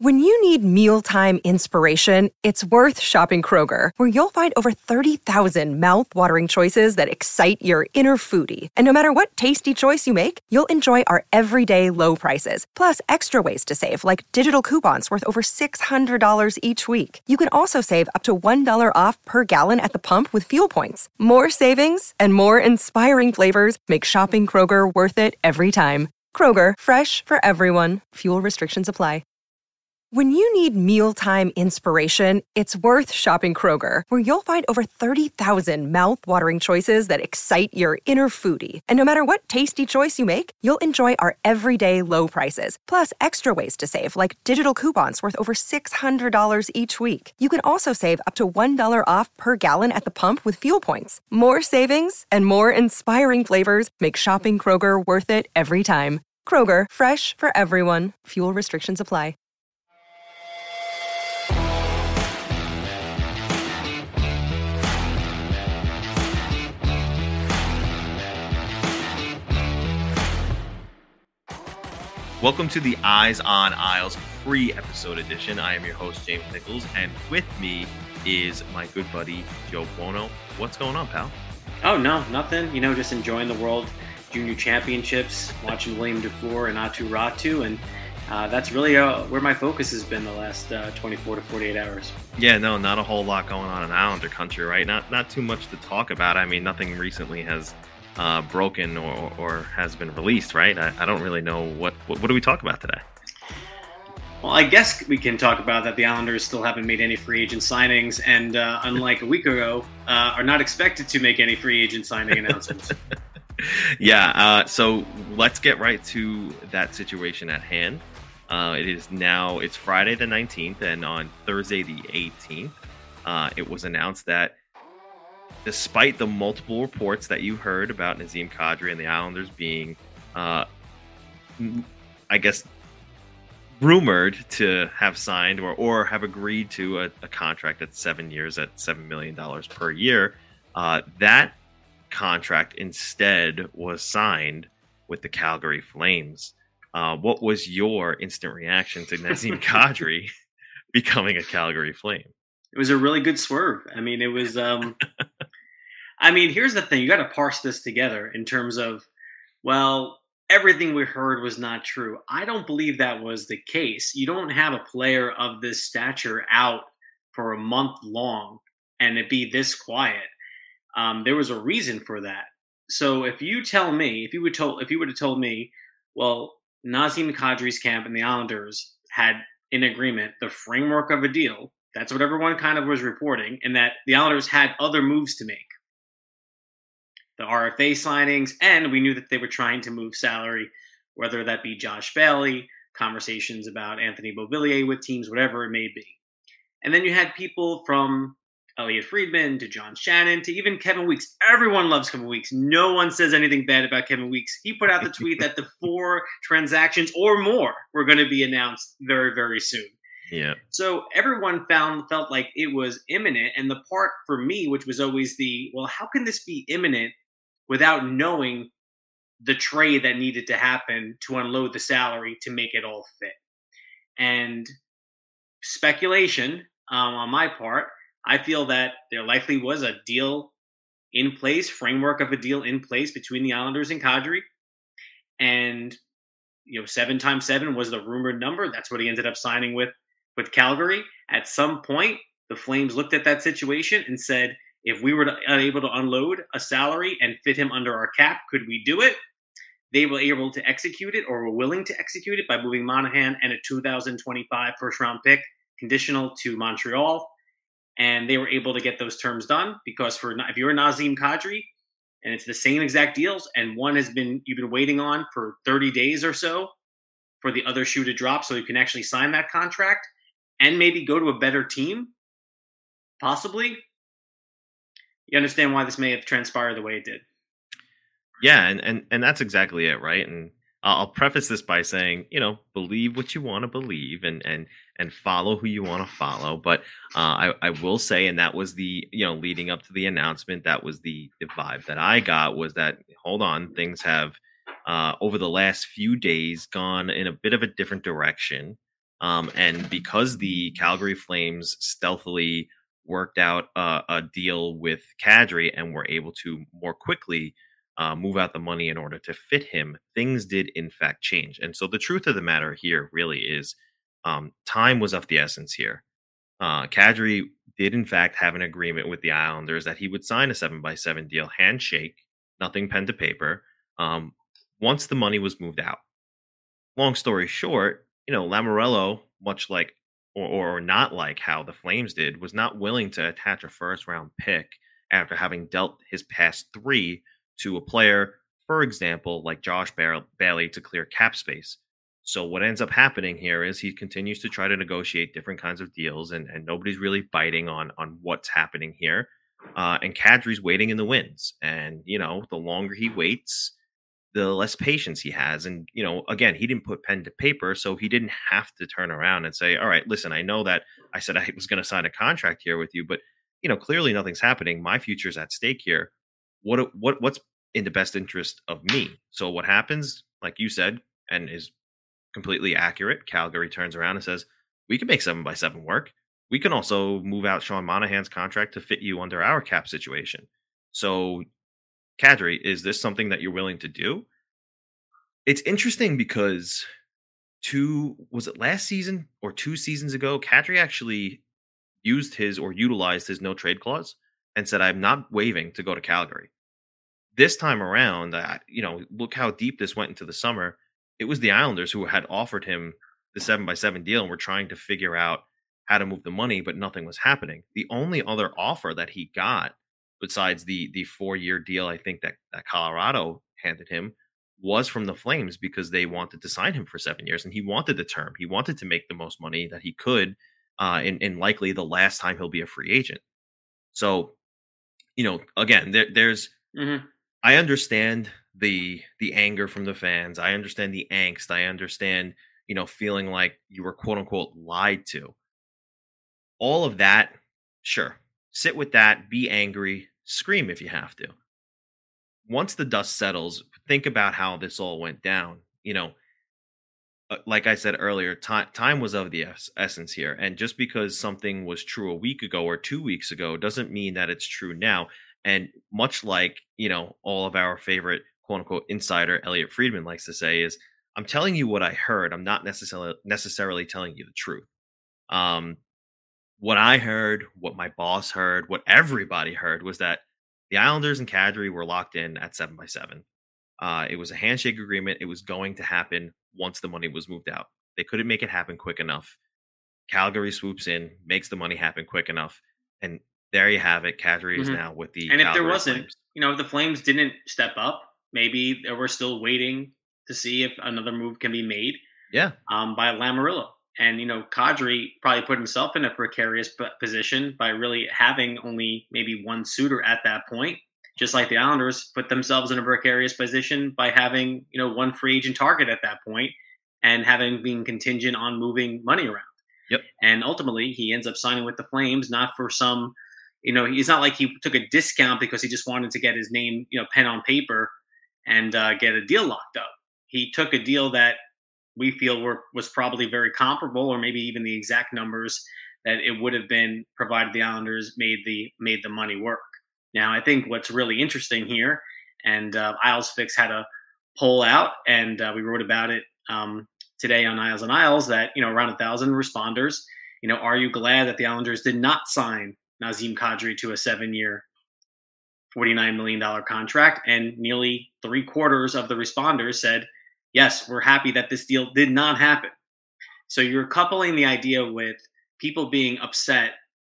When you need mealtime inspiration, it's worth shopping Kroger, where you'll find over 30,000 mouth-watering choices that excite your inner foodie. And no matter what tasty choice you make, you'll enjoy our everyday low prices, plus extra ways to save, like digital coupons worth over $600 each week. You can also save up to $1 off per gallon at the pump with fuel points. More savings and more inspiring flavors make shopping Kroger worth it every time. Kroger, fresh for everyone. Fuel restrictions apply. When you need mealtime inspiration, it's worth shopping Kroger, where you'll find over 30,000 mouth-watering choices that excite your inner foodie. And no matter what tasty choice you make, you'll enjoy our everyday low prices, plus extra ways to save, like digital coupons worth over $600 each week. You can also save up to $1 off per gallon at the pump with fuel points. More savings and more inspiring flavors make shopping Kroger worth it every time. Kroger, fresh for everyone. Fuel restrictions apply. Welcome to the Eyes on Isles pre-episode edition. I am your host, James Nichols, and with me is my good buddy, Joe Buono. What's going on, pal? Oh, no, nothing. Just enjoying the World Junior Championships, watching William Dufour and Aatu Räty, and that's really where my focus has been the last 24 to 48 hours. Yeah, no, not a whole lot going on in Islander country, right? Not too much to talk about. I mean, nothing recently has broken or has been released, right? I don't really know what do we talk about today? Well, I guess we can talk about that the Islanders still haven't made any free agent signings, and unlike a week ago, are not expected to make any free agent signing announcements. Yeah, so let's get right to that situation at hand. It's Friday the 19th, and on Thursday the 18th, it was announced that despite the multiple reports that you heard about Nazem Kadri and the Islanders being, I guess, rumored to have signed or have agreed to a contract that's 7 years at $7 million per year, that contract instead was signed with the Calgary Flames. What was your instant reaction to Nazem Kadri becoming a Calgary Flame? It was a really good swerve. I mean, it was. Here's the thing: you got to parse this together in terms of, well, everything we heard was not true. I don't believe that was the case. You don't have a player of this stature out for a month long and it be this quiet. There was a reason for that. So if you would have told me, well, Nazem Kadri's camp and the Islanders had in agreement the framework of a deal. That's what everyone kind of was reporting, and that the Islanders had other moves to make. The RFA signings, and we knew that they were trying to move salary, whether that be Josh Bailey, conversations about Anthony Beauvillier with teams, whatever it may be. And then you had people from Elliot Friedman to John Shannon to even Kevin Weeks. Everyone loves Kevin Weeks. No one says anything bad about Kevin Weeks. He put out the tweet that the 4 transactions or more were going to be announced very, very soon. Yeah. So everyone felt like it was imminent. And the part for me, which was always how can this be imminent without knowing the trade that needed to happen to unload the salary to make it all fit? And speculation on my part, I feel that there likely was a deal in place, framework of a deal in place between the Islanders and Kadri. And, 7 times 7 was the rumored number. That's what he ended up signing with Calgary. At some point, the Flames looked at that situation and said, if we were unable to unload a salary and fit him under our cap, could we do it? They were able to execute it, or were willing to execute it, by moving Monahan and a 2025 first-round pick conditional to Montreal. And they were able to get those terms done because if you're Nazem Kadri and it's the same exact deals and one you've been waiting on for 30 days or so for the other shoe to drop so you can actually sign that contract and maybe go to a better team, possibly, you understand why this may have transpired the way it did. Yeah, and that's exactly it, right? And I'll preface this by saying, believe what you want to believe and follow who you want to follow. But I will say, and that was the, leading up to the announcement, that was the vibe that I got, was that, hold on, things have over the last few days gone in a bit of a different direction. And because the Calgary Flames stealthily worked out a deal with Kadri and were able to more quickly move out the money in order to fit him, things did in fact change. And so the truth of the matter here really is time was of the essence here. Kadri did in fact have an agreement with the Islanders that he would sign a 7x7 deal, handshake, nothing pen to paper, once the money was moved out. Long story short, Lamoriello, much like or not like how the Flames did, was not willing to attach a first round pick after having dealt his past three to a player, for example, like Josh Bailey, to clear cap space. So what ends up happening here is he continues to try to negotiate different kinds of deals, and nobody's really biting on what's happening here. And Kadri's waiting in the wings, and the longer he waits, the less patience he has. And again, he didn't put pen to paper, so he didn't have to turn around and say, "All right, listen, I know that I said I was going to sign a contract here with you, but clearly nothing's happening. My future's at stake here. What's in the best interest of me?" So what happens, like you said, and is completely accurate, Calgary turns around and says, "We can make 7x7 work. We can also move out Sean Monahan's contract to fit you under our cap situation." So, Kadri, is this something that you're willing to do? It's interesting because was it last season or 2 seasons ago, Kadri actually utilized his no trade clause and said, "I'm not waiving to go to Calgary." This time around, look how deep this went into the summer. It was the Islanders who had offered him the 7x7 deal and were trying to figure out how to move the money, but nothing was happening. The only other offer that he got, besides the 4-year deal, I think that Colorado handed him, was from the Flames because they wanted to sign him for 7 years, and he wanted the term. He wanted to make the most money that he could, in likely the last time he'll be a free agent. So, again, there's. Mm-hmm. I understand the anger from the fans. I understand the angst. I understand, feeling like you were quote unquote lied to. All of that, sure. Sit with that, be angry, scream if you have to. Once the dust settles, think about how this all went down. Like I said earlier, time was of the essence here. And just because something was true a week ago or 2 weeks ago doesn't mean that it's true now. And much like, all of our favorite quote unquote insider, Elliot Friedman, likes to say is, "I'm telling you what I heard. I'm not necessarily telling you the truth." What I heard, what my boss heard, what everybody heard was that the Islanders and Kadri were locked in at 7x7. It was a handshake agreement. It was going to happen once the money was moved out. They couldn't make it happen quick enough. Calgary swoops in, makes the money happen quick enough, and there you have it. Kadri is now with the. And if Calgary there wasn't, Flames. if the Flames didn't step up, maybe they were still waiting to see if another move can be made. Yeah. By Lamoriello. And, Kadri probably put himself in a precarious position by really having only maybe one suitor at that point, just like the Islanders put themselves in a precarious position by having, one free agent target at that point and having been contingent on moving money around. Yep. And ultimately, he ends up signing with the Flames, not for some, it's not like he took a discount because he just wanted to get his name, pen on paper and get a deal locked up. He took a deal that we feel was probably very comparable, or maybe even the exact numbers that it would have been provided the Islanders made the money work. Now, I think what's really interesting here, and Isles Fix had a poll out, and we wrote about it today on Isles and Isles, that around 1,000 responders. Are you glad that the Islanders did not sign Nazem Kadri to a 7-year, $49 million contract? And nearly 3/4 of the responders said, yes, we're happy that this deal did not happen. So you're coupling the idea with people being upset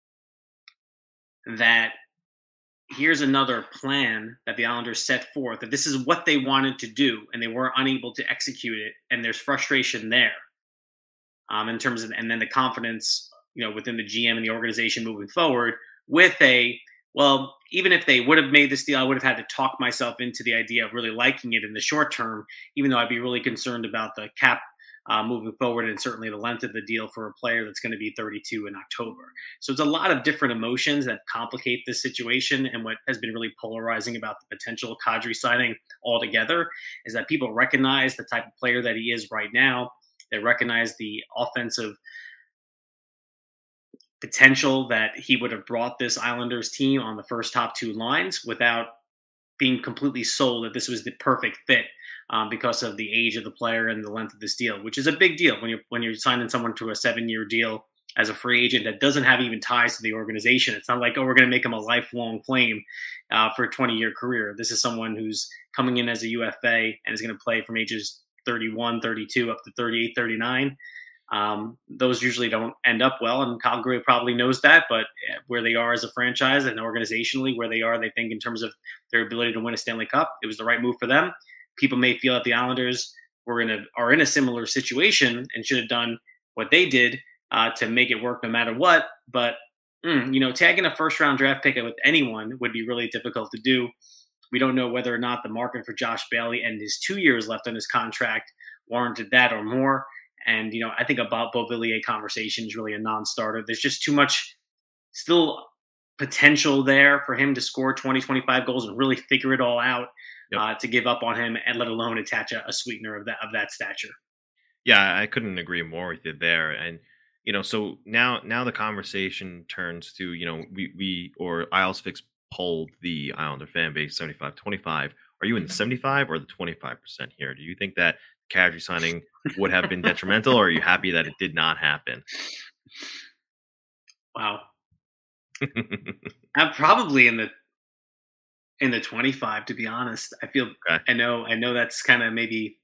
that here's another plan that the Islanders set forth, that this is what they wanted to do, and they were unable to execute it, and there's frustration there in terms of, and then the confidence, within the GM and the organization moving forward with well, even if they would have made this deal, I would have had to talk myself into the idea of really liking it in the short term, even though I'd be really concerned about the cap moving forward, and certainly the length of the deal for a player that's going to be 32 in October. So it's a lot of different emotions that complicate this situation. And what has been really polarizing about the potential Kadri signing altogether is that people recognize the type of player that he is right now, They recognize the offensive potential that he would have brought this Islanders team on the first top two lines without being completely sold that this was the perfect fit because of the age of the player and the length of this deal, which is a big deal when you're signing someone to a 7-year deal as a free agent that doesn't have even ties to the organization. It's not like, oh, we're going to make him a lifelong Flame for a 20-year career. This is someone who's coming in as a UFA and is going to play from ages 31, 32 up to 38, 39. Those usually don't end up well, and Calgary probably knows that. But where they are as a franchise and organizationally, where they are, they think in terms of their ability to win a Stanley Cup, it was the right move for them. People may feel that the Islanders are in a similar situation and should have done what they did to make it work no matter what. But tagging a first-round draft pick with anyone would be really difficult to do. We don't know whether or not the market for Josh Bailey and his 2 years left on his contract warranted that or more. And, I think a Beauvillier conversation is really a non-starter. There's just too much still potential there for him to score 20, 25 goals and really figure it all out to give up on him, and let alone attach a sweetener of that stature. Yeah, I couldn't agree more with you there. And, so now the conversation turns to, we or Isles Fix polled the Islander fan base 75-25. Are you in the 75 or the 25% here? Do you think that Kadri signing would have been detrimental, or are you happy that it did not happen? Wow. I'm probably in the 25, to be honest. I feel okay. I know that's kind of maybe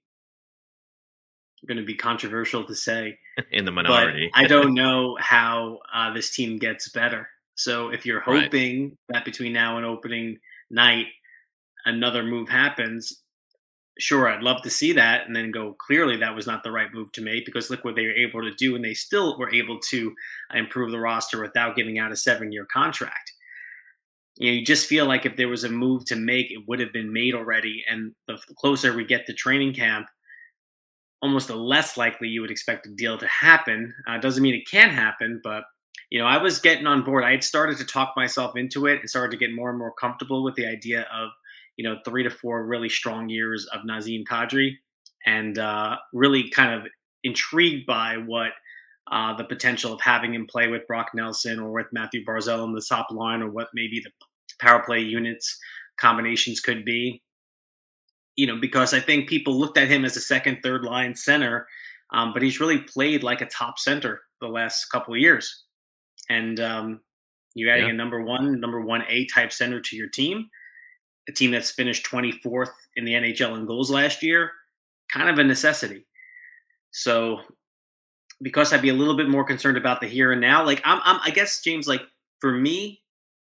going to be controversial to say in the minority. But I don't know how this team gets better. So if you're hoping that between now and opening night another move happens, sure, I'd love to see that, and then go, clearly that was not the right move to make, because look what they were able to do, and they still were able to improve the roster without giving out a 7-year contract. You just feel like if there was a move to make, it would have been made already, and the closer we get to training camp, almost the less likely you would expect a deal to happen. Doesn't mean it can't happen, but I was getting on board. I had started to talk myself into it and started to get more and more comfortable with the idea of 3 to 4 really strong years of Nazem Kadri, and really kind of intrigued by what the potential of having him play with Brock Nelson or with Matthew Barzal on the top line, or what maybe the power play units combinations could be. Because I think people looked at him as a second, third line center, but he's really played like a top center the last couple of years. And you're adding a number 1A type center to your team. A team that's finished 24th in the NHL in goals last year, kind of a necessity. So, because I'd be a little bit more concerned about the here and now, I guess, James, for me,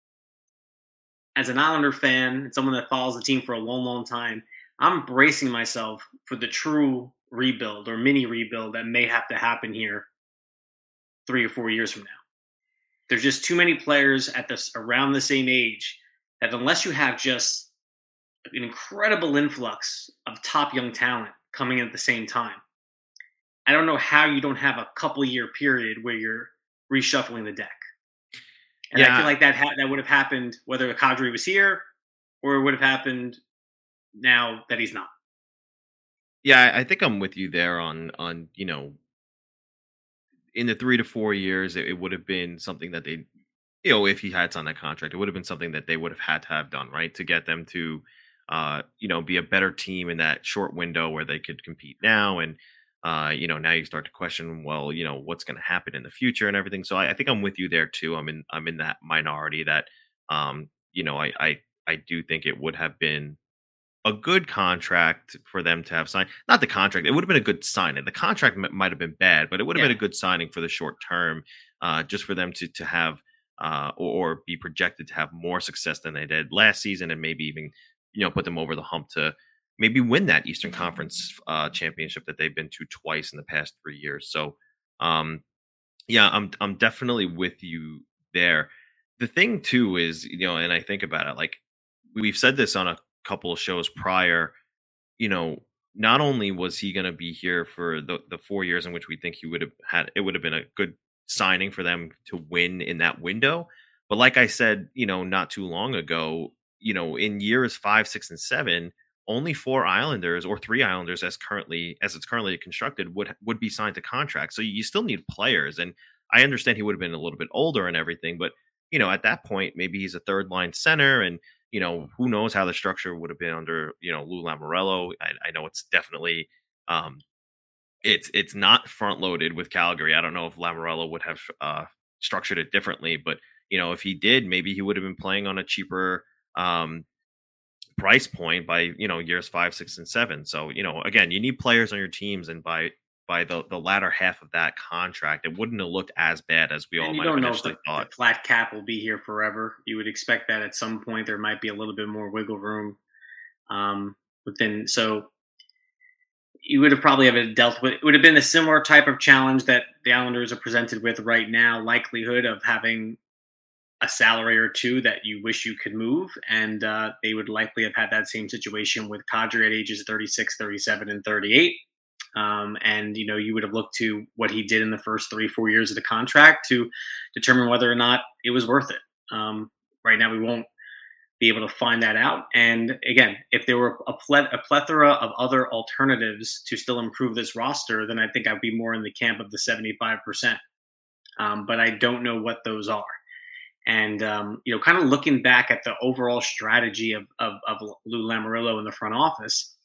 as an Islander fan and someone that follows the team for a long, long time, I'm bracing myself for the true rebuild or mini rebuild that may have to happen here 3 or 4 years from now. There's just too many players around the same age that, unless you have just an incredible influx of top young talent coming in at the same time, I don't know how you don't have a couple-year period where you're reshuffling the deck. And I feel like that would have happened whether Kadri was here, or it would have happened now that he's not. Yeah, I think I'm with you there on in the 3 to 4 years, it would have been something that they, if he had signed that contract, it would have been something that they would have had to have done, right, to get them to, be a better team in that short window where they could compete now. And, now you start to question, well, what's going to happen in the future and everything. So I think I'm with you there too. I'm in that minority that, I do think it would have been a good contract for them to have signed. Not the contract. It would have been a good signing. The contract might have been bad, but it would have been a good signing for the short term, just for them to have or be projected to have more success than they did last season, and maybe even, put them over the hump to maybe win that Eastern Conference championship that they've been to twice in the past 3 years. So, I'm definitely with you there. The thing too is, and I think about it, like we've said this on a couple of shows prior, not only was he going to be here for the 4 years in which we think he would have had, it would have been a good signing for them to win in that window. But like I said, not too long ago, in years 5, 6, and 7, only 4 Islanders or 3 Islanders as it's currently constructed would be signed to contract. So you still need players, and I understand he would have been a little bit older and everything, but at that point maybe he's a third line center, and who knows how the structure would have been under Lou Lamoriello. I know it's definitely um, it's not front loaded with Calgary. I don't know if Lamoriello would have structured it differently, but if he did, maybe he would have been playing on a cheaper price point by years 5, 6, and 7. So again, you need players on your teams, and by the latter half of that contract, it wouldn't have looked as bad as we all might have initially thought. The flat cap will be here forever. You would expect that at some point there might be a little bit more wiggle room within. So you would have probably have dealt with. It would have been a similar type of challenge that the Islanders are presented with right now. Likelihood of having a salary or two that you wish you could move, and they would likely have had that same situation with Kadri at ages 36, 37, and 38. And you would have looked to what he did in the first 3-4 years of the contract to determine whether or not it was worth it. Right now, we won't be able to find that out. And again, if there were a plethora of other alternatives to still improve this roster, then I think I'd be more in the camp of the 75%. But I don't know what those are. And kind of looking back at the overall strategy of Lou Lamoriello in the front office,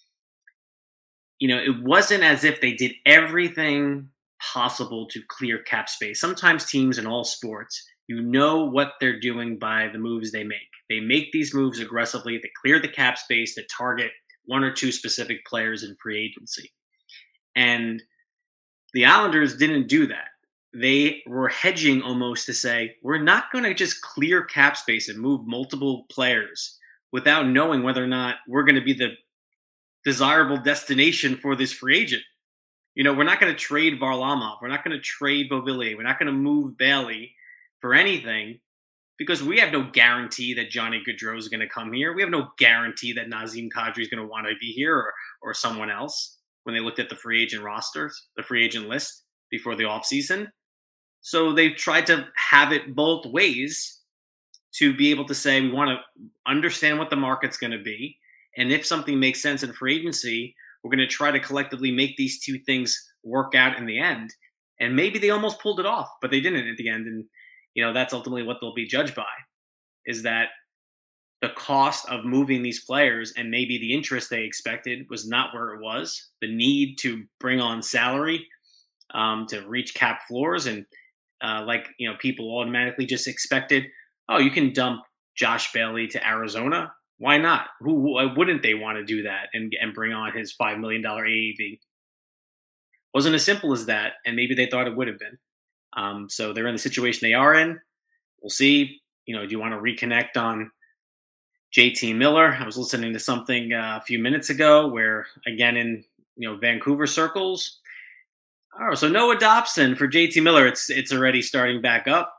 it wasn't as if they did everything possible to clear cap space. Sometimes teams in all sports, what they're doing by the moves they make. They make these moves aggressively. They clear the cap space to target one or two specific players in free agency. And the Islanders didn't do that. They were hedging almost to say, we're not going to just clear cap space and move multiple players without knowing whether or not we're going to be the desirable destination for this free agent. We're not going to trade Varlamov. We're not going to trade Beauvillier. We're not going to move Bailey for anything because we have no guarantee that Johnny Gaudreau is going to come here. We have no guarantee that Nazem Kadri is going to want to be here or someone else when they looked at the free agent rosters, the free agent list before the offseason. So they've tried to have it both ways to be able to say, we want to understand what the market's going to be. And if something makes sense in free agency, we're going to try to collectively make these two things work out in the end. And maybe they almost pulled it off, but they didn't at the end. And, that's ultimately what they'll be judged by, is that the cost of moving these players and maybe the interest they expected was not where it was. The need to bring on salary to reach cap floors. And people automatically just expected, oh, you can dump Josh Bailey to Arizona. Why not? Why wouldn't they want to do that and bring on his $5 million AAV? Wasn't as simple as that, and maybe they thought it would have been. So they're in the situation they are in. We'll see. Do you want to reconnect on JT Miller? I was listening to something a few minutes ago where, again, in Vancouver circles. Oh, so Noah Dobson for JT Miller. It's already starting back up.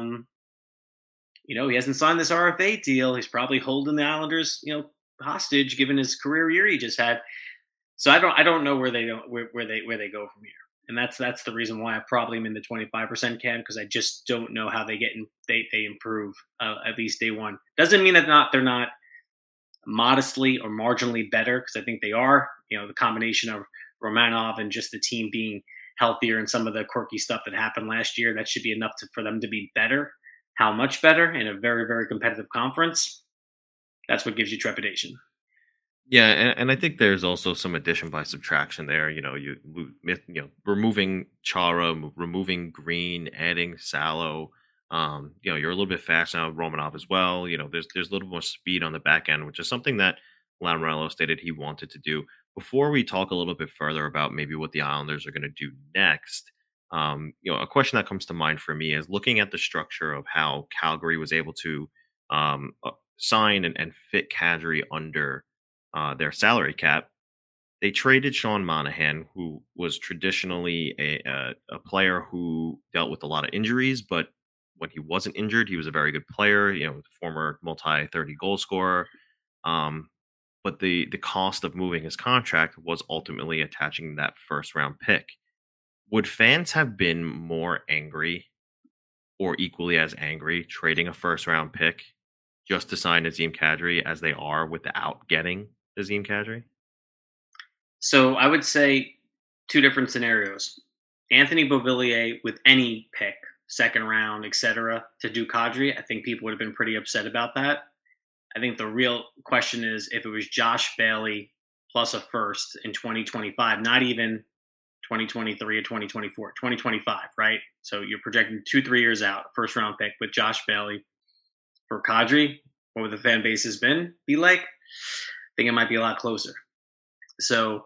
He hasn't signed this RFA deal. He's probably holding the Islanders, hostage given his career year he just had. So I don't know where they go from here. And that's the reason why I probably am in the 25% camp, because I just don't know how they improve at least day one. Doesn't mean that they're not modestly or marginally better, because I think they are. The combination of Romanov and just the team being healthier and some of the quirky stuff that happened last year, that should be enough for them to be better. How much better in a very, very competitive conference? That's what gives you trepidation. Yeah, and I think there's also some addition by subtraction there. Removing Chara, removing Green, adding Salo. You're a little bit fast now with Romanov as well. There's a little more speed on the back end, which is something that Lamoriello stated he wanted to do. Before we talk a little bit further about maybe what the Islanders are going to do next, a question that comes to mind for me is looking at the structure of how Calgary was able to sign and fit Kadri under their salary cap. They traded Sean Monahan, who was traditionally a player who dealt with a lot of injuries, but when he wasn't injured, he was a very good player, former multi-30 goal scorer. But the cost of moving his contract was ultimately attaching that first round pick. Would fans have been more angry or equally as angry trading a first round pick just to sign Nazem Kadri as they are without getting Nazem Kadri? So I would say two different scenarios. Anthony Beauvillier with any pick, second round, etc., to do Kadri, I think people would have been pretty upset about that. I think the real question is if it was Josh Bailey plus a first in 2025, not even 2023 or 2024, 2025, right? So you're projecting 2-3 years out, first round pick with Josh Bailey for Kadri. What would the fan base has be like? I think it might be a lot closer. So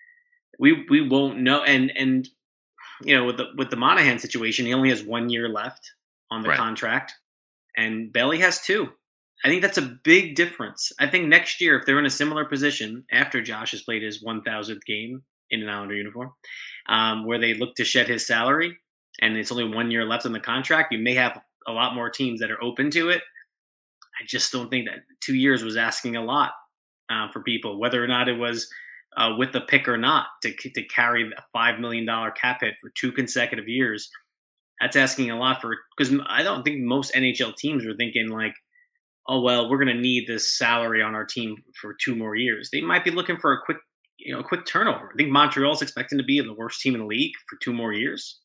we won't know. And with the Monahan situation, he only has 1 year left on the contract, and Bailey has 2. I think that's a big difference. I think next year, if they're in a similar position after Josh has played his 1,000th game in an Islander uniform, where they look to shed his salary, and it's only 1 year left on the contract, you may have a lot more teams that are open to it. I just don't think that 2 years was asking a lot for people, whether or not it was with the pick or not, to carry a $5 million cap hit for 2 consecutive years. That's asking a lot because I don't think most NHL teams were thinking like, oh, well, we're going to need this salary on our team for 2 more years. They might be looking for a quick turnover. I think Montreal's expecting to be the worst team in the league for 2 more years.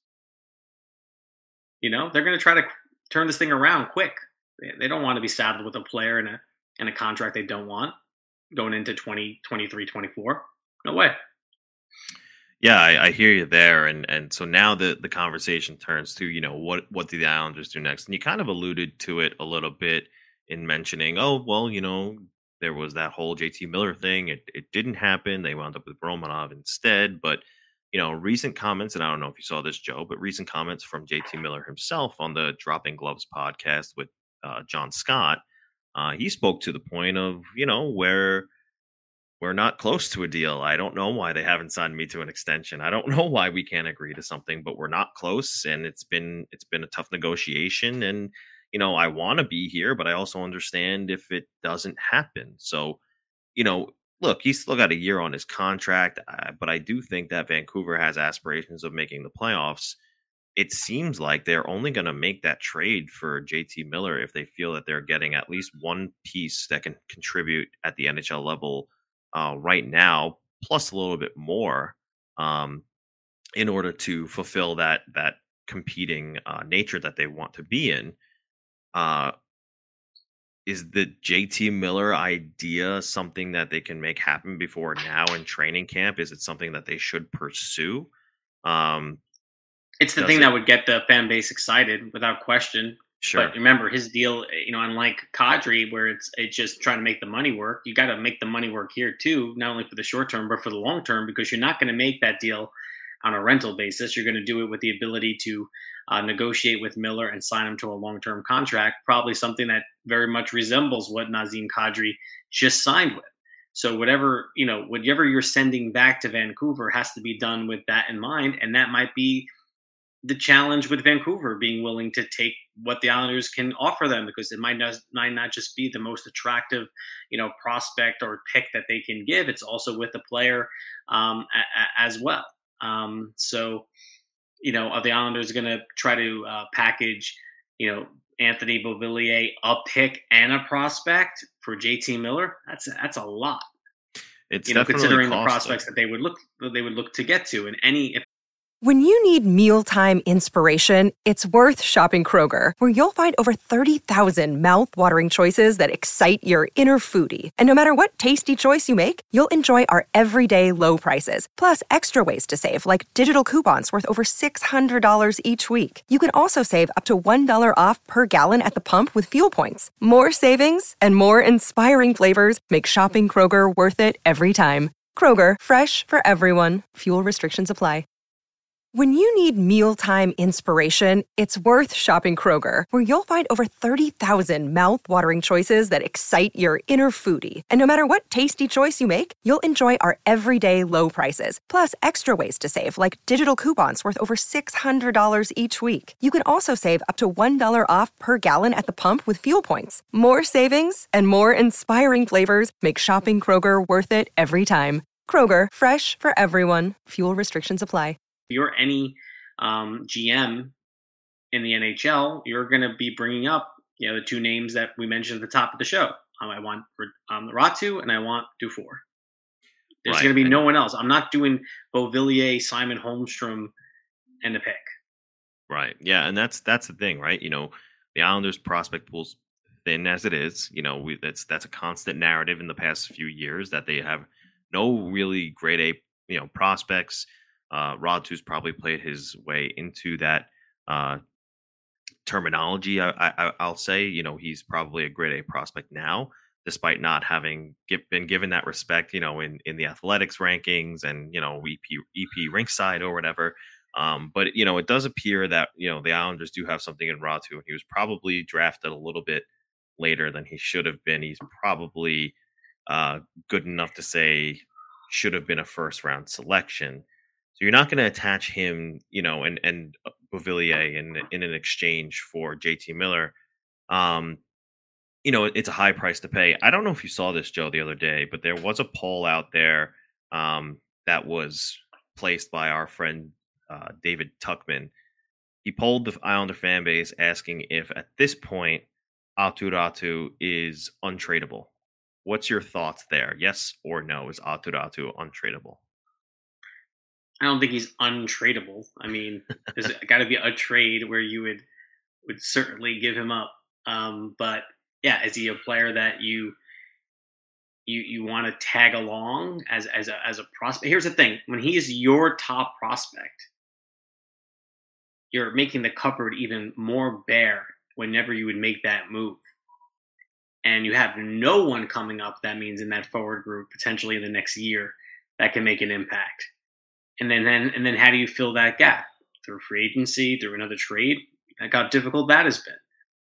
They're going to try to turn this thing around quick. They don't want to be saddled with a player and a contract they don't want going into 2023, 24. No way. Yeah, I hear you there, and so now the conversation turns to what do the Islanders do next? And you kind of alluded to it a little bit in mentioning, oh well, there was that whole JT Miller thing. It didn't happen. They wound up with Romanov instead. But recent comments, and I don't know if you saw this, Joe, but recent comments from JT Miller himself on the Dropping Gloves podcast with John Scott. He spoke to the point of where we're not close to a deal. I don't know why they haven't signed me to an extension. I don't know why we can't agree to something, but we're not close, and it's been a tough negotiation. And I want to be here, but I also understand if it doesn't happen. So, look, he's still got a year on his contract, but I do think that Vancouver has aspirations of making the playoffs. It seems like they're only going to make that trade for JT Miller if they feel that they're getting at least one piece that can contribute at the NHL level right now, plus a little bit more, in order to fulfill that competing nature that they want to be in. Is the JT Miller idea something that they can make happen before now in training camp? Is it something that they should pursue? It's the thing that would get the fan base excited without question. Sure. But remember, his deal, unlike Kadri, where it's just trying to make the money work, you got to make the money work here too, not only for the short term, but for the long term, because you're not going to make that deal on a rental basis. You're going to do it with the ability to negotiate with Miller and sign him to a long-term contract, probably something that very much resembles what Nazem Kadri just signed with. So whatever you're sending back to Vancouver has to be done with that in mind, and that might be the challenge with Vancouver, being willing to take what the Islanders can offer them, because it might not just be the most attractive, prospect or pick that they can give. It's also with the player as well. So, are the Islanders going to try to package, Anthony Beauvillier, a pick and a prospect for JT Miller? That's a lot. It's considering the prospects that they would look to get to, and if When you need mealtime inspiration, it's worth shopping Kroger, where you'll find over 30,000 mouth-watering choices that excite your inner foodie. And no matter what tasty choice you make, you'll enjoy our everyday low prices, plus extra ways to save, like digital coupons worth over $600 each week. You can also save up to $1 off per gallon at the pump with fuel points. More savings and more inspiring flavors make shopping Kroger worth it every time. Kroger, fresh for everyone. Fuel restrictions apply. When you need mealtime inspiration, it's worth shopping Kroger, where you'll find over 30,000 mouth-watering choices that excite your inner foodie. And no matter what tasty choice you make, you'll enjoy our everyday low prices, plus extra ways to save, like digital coupons worth over $600 each week. You can also save up to $1 off per gallon at the pump with fuel points. More savings and more inspiring flavors make shopping Kroger worth it every time. Kroger, fresh for everyone. Fuel restrictions apply. If you're any GM in the NHL, you're going to be bringing up, the 2 names that we mentioned at the top of the show. I want Ratu and I want Dufour. There's Right. going to be And no one else. I'm not doing Beauvillier, Simon Holmstrom, and a pick. right. Yeah, and that's the thing, right? The Islanders prospect pool's thin as it is. That's a constant narrative in the past few years that they have no really grade A, prospects. Rod Two's probably played his way into that uh terminology. I'll say, he's probably a grade A prospect now, despite not having been given that respect, in the athletics rankings and EP Rinkside or whatever. But it does appear that the Islanders do have something in Ratu, and he was probably drafted a little bit later than he should have been. He's probably uh, good enough to say should have been a first round selection. So you're not going to attach him, and Beauvillier in an exchange for JT Miller. Um, it's a high price to pay. I don't know if you saw this, Joe, the other day, but there was a poll out there that was placed by our friend David Tuckman. He polled the Islander fan base asking if at this point Aatu Ratu is untradeable. What's your thoughts there? Yes or no? Is Aatu Ratu untradeable? I don't think he's untradeable. I mean, there's got to be a trade where you would certainly give him up. But yeah, is he a player that you want to tag along as a prospect? Here's the thing: when he is your top prospect, you're making the cupboard even more bare whenever you would make that move. And you have no one coming up, that means in that forward group potentially in the next year that can make an impact. And then how do you fill that gap? Through free agency, through another trade? Like how difficult that has been.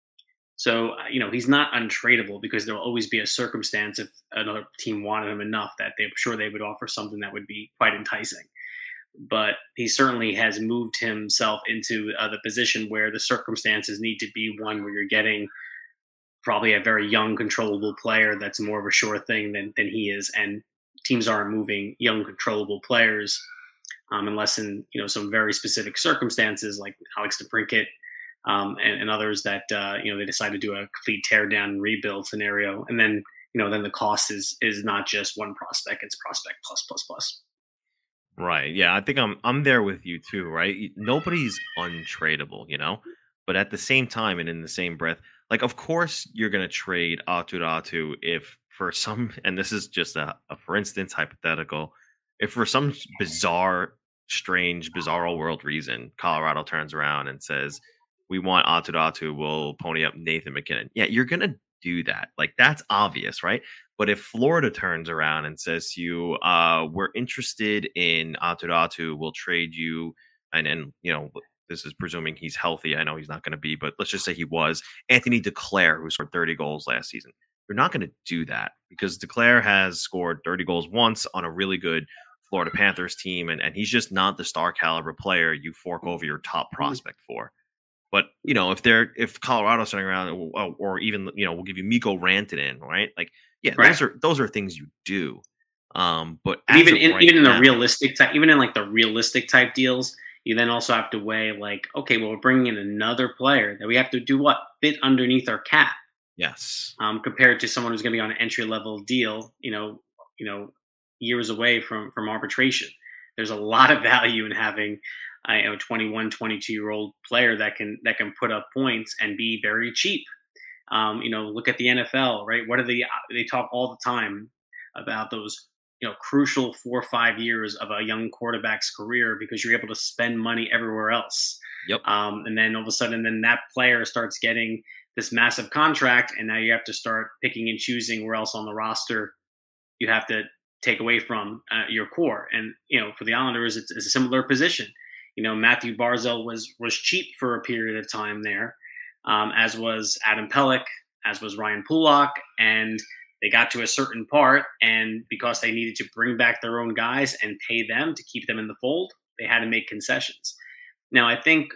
So, he's not untradeable because there will always be a circumstance if another team wanted him enough that I'm sure they would offer something that would be quite enticing. But he certainly has moved himself into the position where the circumstances need to be one where you're getting probably a very young, controllable player that's more of a sure thing than he is. And teams aren't moving young, controllable players unless in some very specific circumstances like Alex DeBrincat and others that they decide to do a complete tear down and rebuild scenario. And then then the cost is not just one prospect; it's prospect plus plus plus. Right. Yeah, I think I'm there with you too, right? Nobody's untradeable, but at the same time and in the same breath, like of course you're gonna trade Aatu Ratu if for some, and this is just a for instance hypothetical, if for some bizarre, strange, bizarro world reason Colorado turns around and says we want Aatu Ratu, we'll pony up Nathan MacKinnon. Yeah, you're gonna do that. Like that's obvious, right? But if Florida turns around and says to you, we're interested in Aatu Ratu, we'll trade you, and this is presuming he's healthy. I know he's not going to be, but let's just say he was. Anthony Duclair, who scored 30 goals last season. You're not going to do that because Duclair has scored 30 goals once on a really good Florida Panthers team, and he's just not the star caliber player you fork over your top prospect for. But if Colorado's turning around, or even we'll give you Mikko Rantanen, right? Like, yeah, right. those are things you do. But even in the realistic type, even in like the realistic type deals, you then also have to weigh like, okay, well, we're bringing in another player that we have to do what fit underneath our cap. Yes. Compared to someone who's going to be on an entry level deal, years away from arbitration. There's a lot of value in having a 21, 22-year-old player that can put up points and be very cheap. Look at the NFL, right? What are they talk all the time about those, crucial 4 or 5 years of a young quarterback's career because you're able to spend money everywhere else. Yep. And then all of a sudden, then that player starts getting this massive contract, and now you have to start picking and choosing where else on the roster you have to take away from your core. And for the Islanders, it's a similar position. Matthew Barzal was cheap for a period of time there, as was Adam Pelech, as was Ryan Pulock, and they got to a certain part, and because they needed to bring back their own guys and pay them to keep them in the fold, they had to make concessions. Now, I think,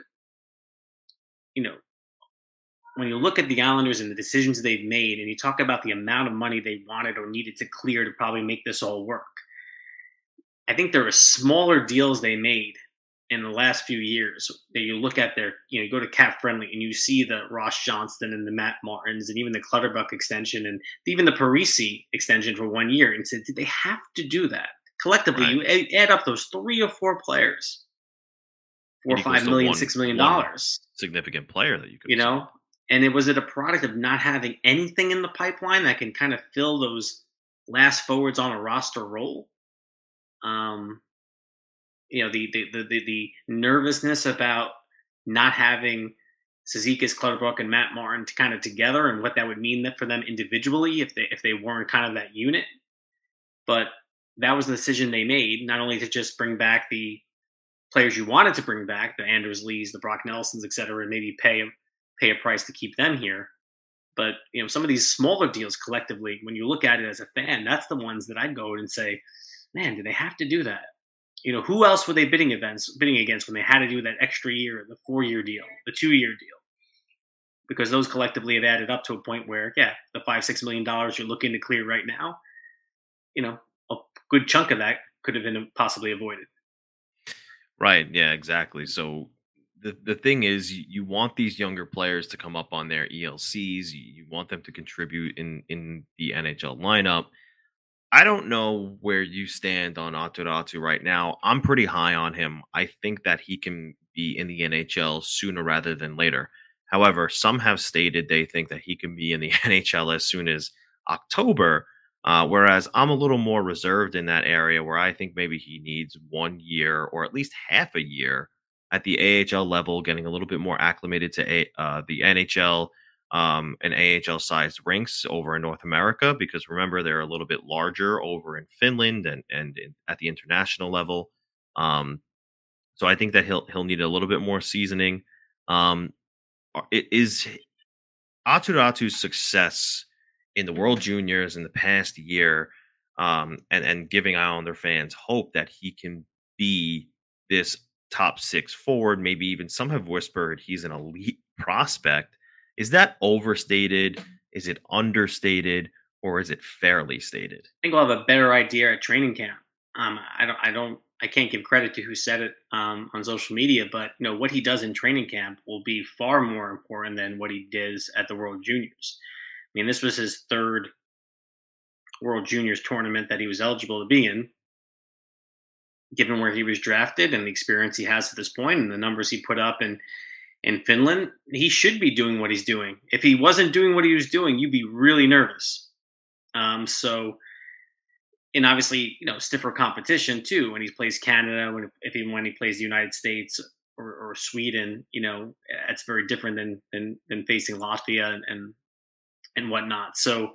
when you look at the Islanders and the decisions they've made, and you talk about the amount of money they wanted or needed to clear to probably make this all work, I think there are smaller deals they made in the last few years that you look at you go to Cap Friendly and you see the Ross Johnston and the Matt Martins and even the Clutterbuck extension and even the Parisi extension for 1 year and said, did they have to do that? Collectively, Right. you add up those 3 or 4 players, four, It equals five to million, one $6 million one dollars. significant player that you could You have signed. know, and was it a product of not having anything in the pipeline that can kind of fill those last forwards on a roster role? Um, the nervousness about not having Cizikas, Clutterbuck, and Matt Martin to kind of together, and what that would mean for them individually if they weren't kind of that unit. But that was the decision they made, not only to just bring back the players you wanted to bring back, the Anders Lees, the Brock Nelsons, et cetera, and maybe pay a price to keep them here. But some of these smaller deals collectively, when you look at it as a fan, that's the ones that I'd go and say, man, do they have to do that? Who else were they bidding against when they had to do that extra year, the 4-year deal, the 2-year deal? Because those collectively have added up to a point where, yeah, the $5-6 million you're looking to clear right now, a good chunk of that could have been possibly avoided. Right. Yeah, exactly. So the thing is, you want these younger players to come up on their ELCs. You want them to contribute in the NHL lineup. I don't know where you stand on Aturatu right now. I'm pretty high on him. I think that he can be in the NHL sooner rather than later. However, some have stated they think that he can be in the NHL as soon as October. Whereas I'm a little more reserved in that area where I think maybe he needs 1 year or at least half a year at the AHL level, getting a little bit more acclimated to the NHL and AHL sized rinks over in North America, because remember, they're a little bit larger over in Finland and at the international level. So I think that he'll need a little bit more seasoning. It is Aturatu's success in the World Juniors in the past year, and giving Islander fans hope that he can be this top 6 forward. Maybe even some have whispered he's an elite prospect. Is that overstated? Is it understated? Or is it fairly stated? I think we'll have a better idea at training camp. I can't give credit to who said it on social media, but what he does in training camp will be far more important than what he does at the World Juniors. I mean, this was his third World Juniors tournament that he was eligible to be in. Given where he was drafted and the experience he has at this point and the numbers he put up in Finland, he should be doing what he's doing. If he wasn't doing what he was doing, you'd be really nervous. And obviously, stiffer competition too when he plays Canada, when he plays the United States or Sweden. That's very different than facing Latvia and whatnot. So,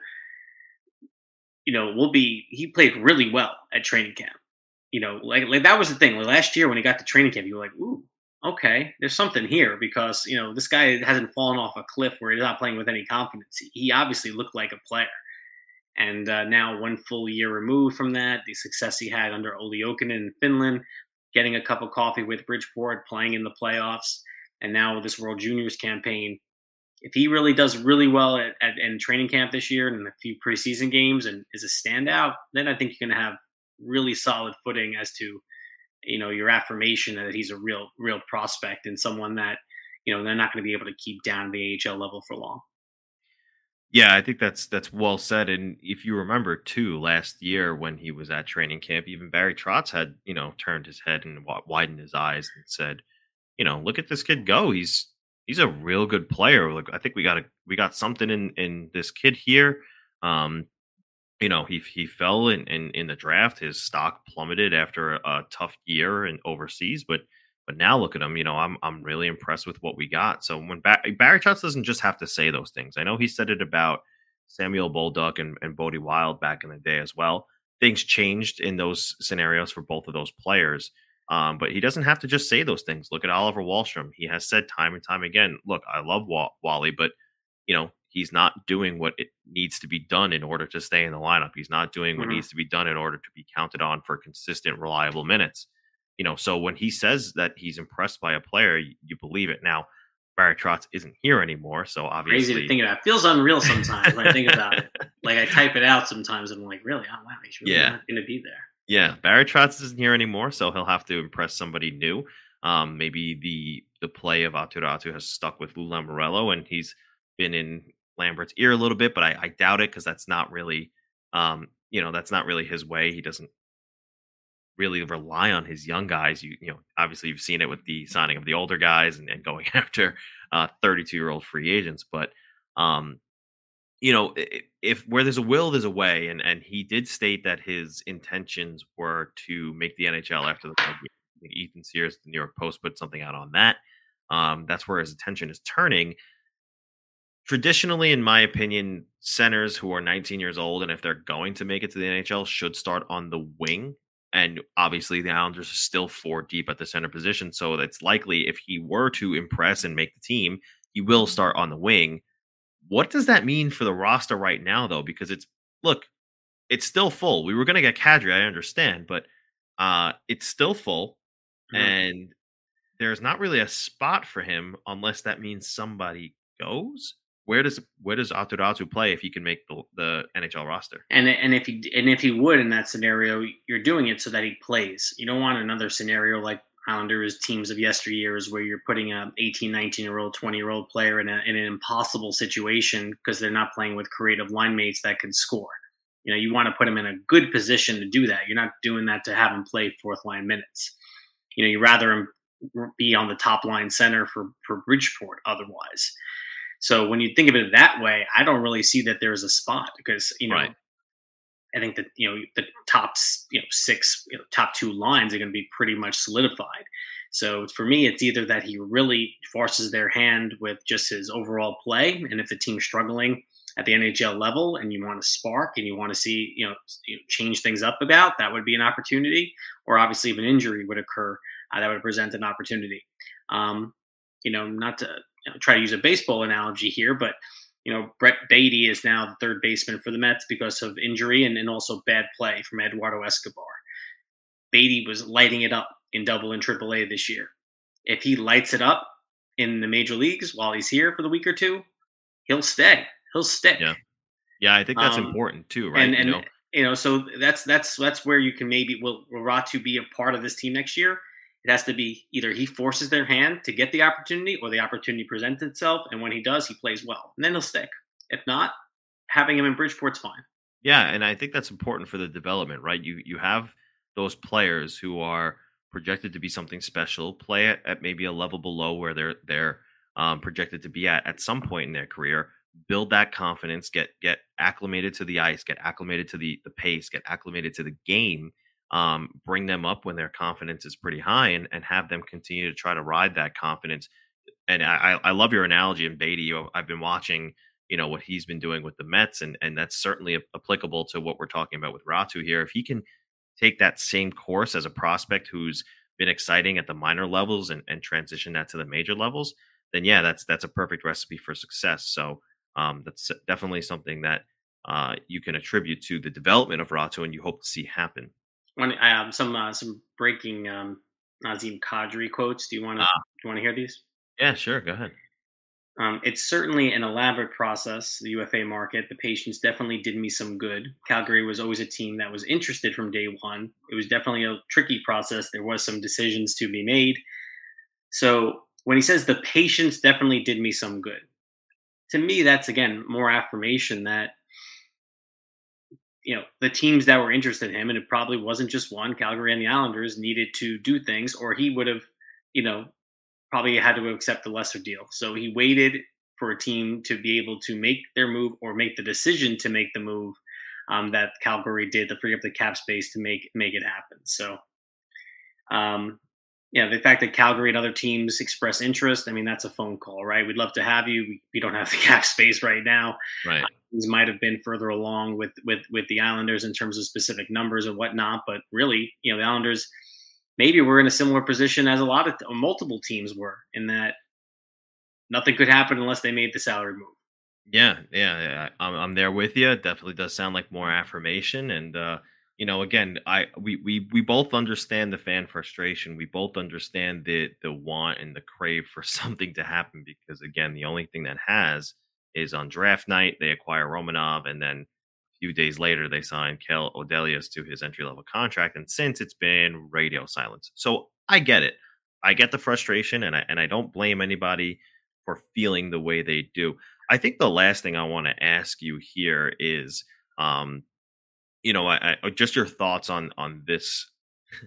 he played really well at training camp. Like that was the thing. Like last year when he got to training camp, you were like, ooh, okay, there's something here, because this guy hasn't fallen off a cliff where he's not playing with any confidence. He obviously looked like a player. And now, 1 full year removed from that, the success he had under Olli Jokinen in Finland, getting a cup of coffee with Bridgeport, playing in the playoffs, and now with this World Juniors campaign, if he really does really well in training camp this year and a few preseason games and is a standout, then I think you're going to have really solid footing as to your affirmation that he's a real prospect and someone that they're not going to be able to keep down at the AHL level for long. Yeah, I think that's well said. And if you remember too, last year when he was at training camp, even Barry Trotz had turned his head and widened his eyes and said, look at this kid go. He's a real good player. Like, I think we got something in this kid here. He fell in the draft. His stock plummeted after a tough year in overseas, but now look at him. I'm really impressed with what we got. So when Barry Trotz doesn't just have to say those things. I know he said it about Samuel Bolduc and Bodie Wild back in the day as well. Things changed in those scenarios for both of those players. But he doesn't have to just say those things. Look at Oliver Wahlstrom. He has said time and time again, look, I love Wally, but he's not doing what it needs to be done in order to stay in the lineup. He's not doing what needs to be done in order to be counted on for consistent, reliable minutes. So when he says that he's impressed by a player, you believe it. Now, Barry Trotz isn't here anymore, so obviously crazy to think about. It feels unreal sometimes when I think about it. Like I type it out sometimes, and I'm like, really? Oh wow, he's really not going to be there. Yeah, Barry Trotz isn't here anymore, so he'll have to impress somebody new. Maybe the play of Aturatu has stuck with Lou Lamoriello, and he's been in Lambert's ear a little bit, but I doubt it, because that's not really, that's not really his way. He doesn't really rely on his young guys. Obviously you've seen it with the signing of the older guys and going after 32-year-old free agents. But um, if where there's a will, there's a way, and he did state that his intentions were to make the NHL after the plug. I think Ethan Sears, the New York Post, put something out on that. That's where his attention is turning. Traditionally, in my opinion, centers who are 19 years old, and if they're going to make it to the NHL, should start on the wing. And obviously, the Islanders are still 4 deep at the center position, so it's likely if he were to impress and make the team, he will start on the wing. What does that mean for the roster right now, though? Because it's still full. We were going to get Kadri, I understand, but it's still full, and there's not really a spot for him unless that means somebody goes. Where does Aatu Räty play if he can make the NHL roster? And if he would in that scenario, you're doing it so that he plays. You don't want another scenario like Islanders teams of yesteryears where you're putting a 18, 19-year-old, 20-year-old player in an impossible situation because they're not playing with creative line mates that can score. You want to put him in a good position to do that. You're not doing that to have him play fourth line minutes. You rather him be on the top line center for Bridgeport otherwise. So when you think of it that way, I don't really see that there's a spot because, Right. I think that, the top, 6, top 2 lines are going to be pretty much solidified. So for me, it's either that he really forces their hand with just his overall play. And if the team's struggling at the NHL level and you want to spark and you want to see, change things up about, that would be an opportunity. Or obviously if an injury would occur, that would present an opportunity. Not to try to use a baseball analogy here, but Brett Beatty is now the third baseman for the Mets because of injury and also bad play from Eduardo Escobar. Beatty was lighting it up in Double and Triple A this year. If he lights it up in the major leagues while he's here for the week or two, he'll stay. He'll stick. Yeah, I think that's important too, right? So that's where you can maybe will Räty be a part of this team next year? It has to be either he forces their hand to get the opportunity or the opportunity presents itself. And when he does, he plays well. And then he'll stick. If not, having him in Bridgeport's fine. Yeah, and I think that's important for the development, right? You have those players who are projected to be something special, play at maybe a level below where they're projected to be at some point in their career, build that confidence, get acclimated to the ice, get acclimated to the pace, get acclimated to the game. Bring them up when their confidence is pretty high and have them continue to try to ride that confidence. And I love your analogy in Beatty. I've been watching, what he's been doing with the Mets, and that's certainly applicable to what we're talking about with Räty here. If he can take that same course as a prospect who's been exciting at the minor levels and transition that to the major levels, then yeah, that's a perfect recipe for success. So that's definitely something that you can attribute to the development of Räty and you hope to see happen. Some breaking Nazem Kadri quotes. Do you want to hear these? Yeah, sure. Go ahead. It's certainly an elaborate process, the UFA market. The patience definitely did me some good. Calgary was always a team that was interested from day one. It was definitely a tricky process. There was some decisions to be made. So when he says the patience definitely did me some good, to me, that's, again, more affirmation that, the teams that were interested in him, and it probably wasn't just one, Calgary and the Islanders, needed to do things, or he would have, probably had to accept the lesser deal. So he waited for a team to be able to make their move or make the decision to make the move that Calgary did to free up the cap space to make it happen. So, the fact that Calgary and other teams express interest, I mean, that's a phone call, right? We'd love to have you. We don't have the cap space right now. Right. Things might have been further along with the Islanders in terms of specific numbers and whatnot, but really, the Islanders maybe were in a similar position as multiple teams were, in that nothing could happen unless they made the salary move. Yeah. I'm there with you. It definitely does sound like more affirmation, and again, we both understand the fan frustration. We both understand the want and the crave for something to happen, because again, the only thing that has is on draft night they acquire Romanov, and then a few days later they sign Kel Odelius to his entry level contract, and since it's been radio silence. So I get it. I get the frustration, and I don't blame anybody for feeling the way they do. I think the last thing I want to ask you here is, just your thoughts on this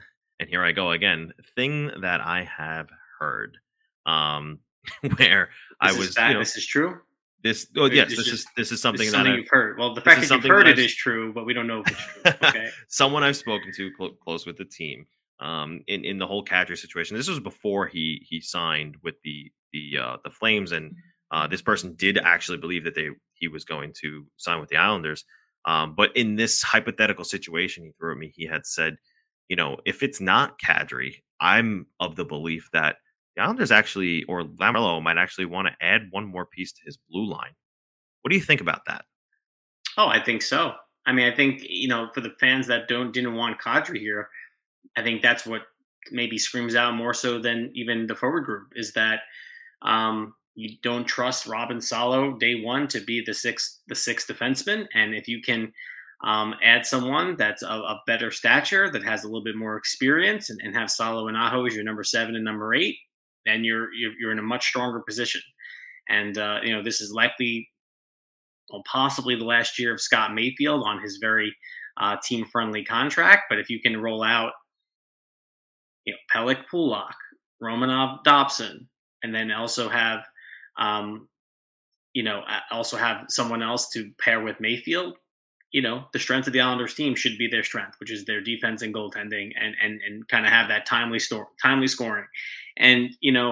and here I go again. Thing that I have heard, um, where I This is was, fact. This is true. this. Oh Or yes, this just this is this something is that something I've. you've heard. Well, the This fact is that you've something that heard it I've. is true, but we don't know if it's true. Okay. Someone I've spoken to close with the team. In the whole Kadri situation, this was before he signed with the Flames, and this person did actually believe that he was going to sign with the Islanders. But in this hypothetical situation he threw at me, he had said, if it's not Kadri, I'm of the belief that the Islanders actually, or Lamoriello might actually want to add one more piece to his blue line. What do you think about that? Oh, I think so. I mean, I think for the fans that didn't want Kadri here, I think that's what maybe screams out more so than even the forward group is that you don't trust Robin Salo day one to be the sixth defenseman, and if you can add someone that's a better stature that has a little bit more experience and have Salo and Aho as your number 7 and number 8, then you're in a much stronger position. And this is likely, well, possibly the last year of Scott Mayfield on his very team friendly contract. But if you can roll out Pelech Pulak, Romanov Dobson, and then also have also have someone else to pair with Mayfield, the strength of the Islanders team should be their strength, which is their defense and goaltending, and kind of have that timely scoring. And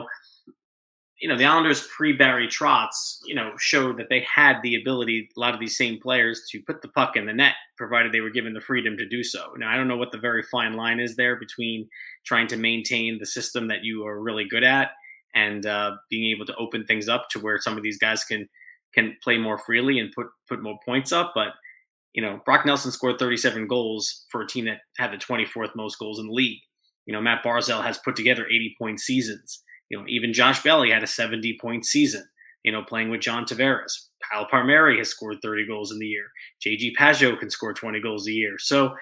the Islanders pre-Barry Trotz, showed that they had the ability, a lot of these same players, to put the puck in the net, provided they were given the freedom to do so. Now, I don't know what the very fine line is there between trying to maintain the system that you are really good at and being able to open things up to where some of these guys can play more freely and put more points up. But Brock Nelson scored 37 goals for a team that had the 24th most goals in the league. Matt Barzal has put together 80-point seasons. Even Josh Bailey had a 70-point season, playing with John Tavares. Kyle Palmieri has scored 30 goals in the year. JG Pageau can score 20 goals a year. So,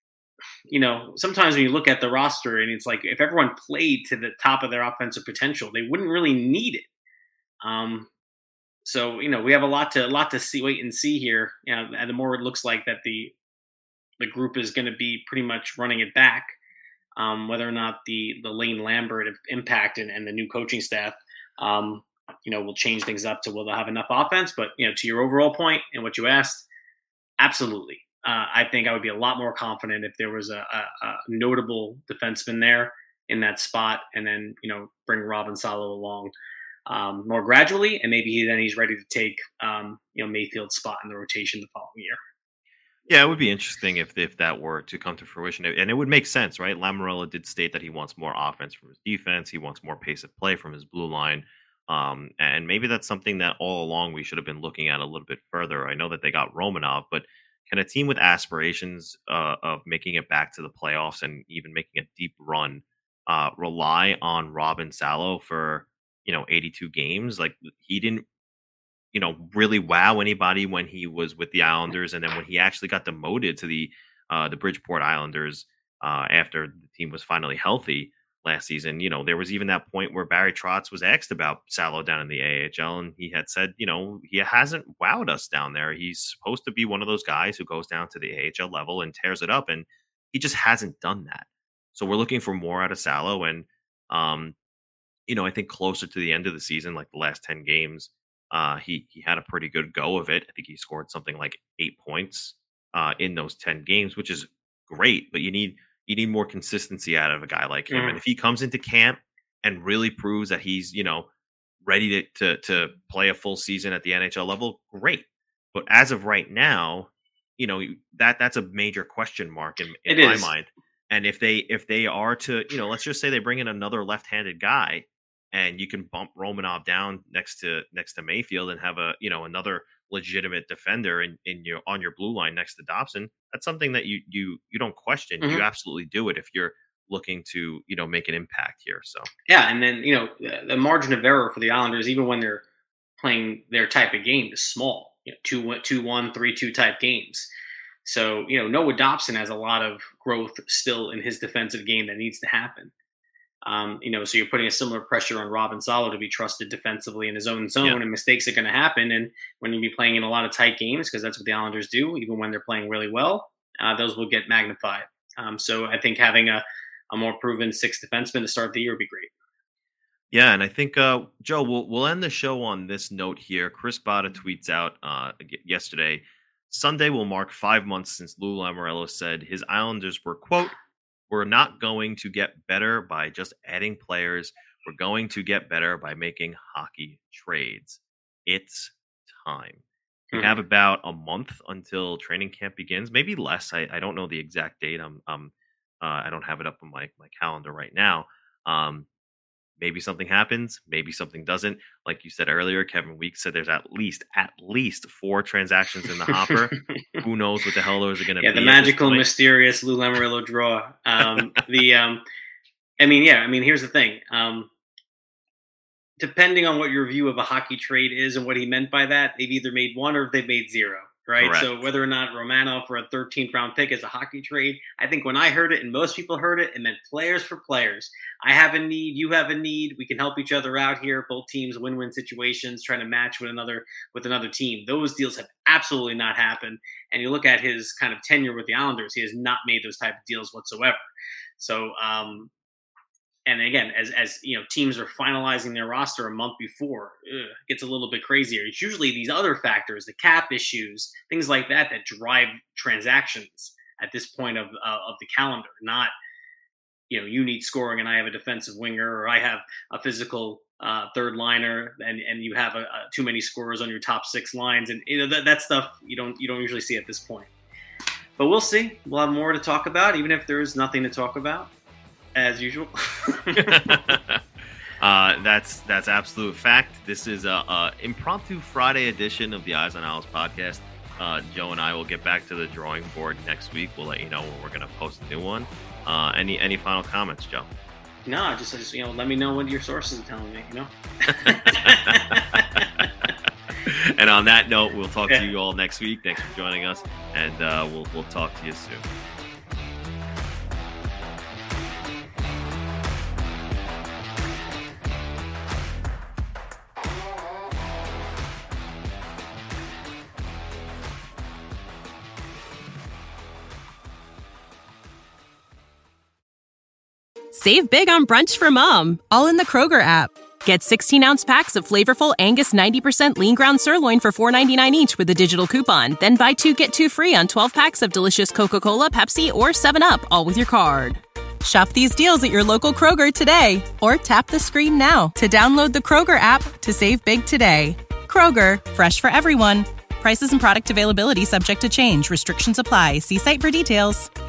sometimes when you look at the roster and it's like if everyone played to the top of their offensive potential, they wouldn't really need it. So, we have a lot to see, wait and see here. And the more it looks like that the group is going to be pretty much running it back. Whether or not the Lane Lambert impact and the new coaching staff, will change things up to will they'll have enough offense. But to your overall point and what you asked, absolutely. I think I would be a lot more confident if there was a notable defenseman there in that spot, and then bring Robin Salo along more gradually, and maybe then he's ready to take Mayfield's spot in the rotation the following year. Yeah, it would be interesting if that were to come to fruition, and it would make sense, right? Lamoriello did state that he wants more offense from his defense, he wants more pace of play from his blue line, and maybe that's something that all along we should have been looking at a little bit further. I know that they got Romanov, but can a team with aspirations of making it back to the playoffs and even making a deep run rely on Robin Salo for 82 games? Like, he didn't really wow anybody when he was with the Islanders, and then when he actually got demoted to the Bridgeport Islanders after the team was finally healthy last season. There was even that point where Barry Trotz was asked about Salo down in the AHL, and he had said, he hasn't wowed us down there. He's supposed to be one of those guys who goes down to the AHL level and tears it up, and he just hasn't done that. So we're looking for more out of Salo, and I think closer to the end of the season, like the last 10 games. He had a pretty good go of it. I think he scored something like 8 points in those 10 games, which is great. But you need more consistency out of a guy like him. And if he comes into camp and really proves that he's ready to play a full season at the NHL level, great. But as of right now, that's a major question mark in my mind. And if they are to let's just say they bring in another left-handed guy, and you can bump Romanov down next to Mayfield and have another legitimate defender on your blue line next to Dobson. That's something that you don't question. Mm-hmm. You absolutely do it if you're looking to make an impact here. So yeah, and then the margin of error for the Islanders, even when they're playing their type of game, is small. 2-1, 3-2 type games. So Noah Dobson has a lot of growth still in his defensive game that needs to happen. So you're putting a similar pressure on Robin Salo to be trusted defensively in his own zone, and mistakes are going to happen. And when you be playing in a lot of tight games, because that's what the Islanders do, even when they're playing really well, those will get magnified. So I think having a a more proven sixth defenseman to start the year would be great. Yeah, and I think, Joe, we'll end the show on this note here. Chris Botta tweets out yesterday, Sunday will mark 5 months since Lou Lamoriello said his Islanders were, quote, "We're not going to get better by just adding players. We're going to get better by making hockey trades. It's time." We have about a month until training camp begins, maybe less. I don't know the exact date. I don't have it up on my calendar right now. Maybe something happens, maybe something doesn't. Like you said earlier, Kevin Weeks said there's at least 4 transactions in the hopper. Who knows what the hell those are going to be? Yeah, the magical, mysterious Lou Lamoriello draw. Here's the thing. Depending on what your view of a hockey trade is and what he meant by that, they've either made 1 or they've made 0. Right. Correct. So whether or not Romanov for a 13th round pick is a hockey trade, I think when I heard it and most people heard it, it meant players for players. I have a need. You have a need. We can help each other out here. Both teams, win-win situations, trying to match with another team. Those deals have absolutely not happened. And you look at his kind of tenure with the Islanders, he has not made those type of deals whatsoever. So, and again, as you know, teams are finalizing their roster a month before, it gets a little bit crazier. It's usually these other factors, the cap issues, things like that drive transactions at this point of the calendar. Not, you need scoring and I have a defensive winger, or I have a physical third liner and you have too many scorers on your top 6 lines, and that stuff you don't usually see at this point. But we'll see. We'll have more to talk about, even if there is nothing to talk about. As usual. That's absolute fact. This is a impromptu Friday edition of the Eyes on Owls podcast. Joe and I will get back to the drawing board next week. We'll let you know when we're going to post a new one. Any final comments, Joe? No, just let me know what your sources are telling me. And on that note, we'll talk to you all next week. Thanks for joining us, and we'll talk to you soon. Save big on brunch for mom, all in the Kroger app. Get 16-ounce packs of flavorful Angus 90% lean ground sirloin for $4.99 each with a digital coupon. Then buy 2, get 2 free on 12 packs of delicious Coca-Cola, Pepsi, or 7-Up, all with your card. Shop these deals at your local Kroger today, or tap the screen now to download the Kroger app to save big today. Kroger, fresh for everyone. Prices and product availability subject to change. Restrictions apply. See site for details.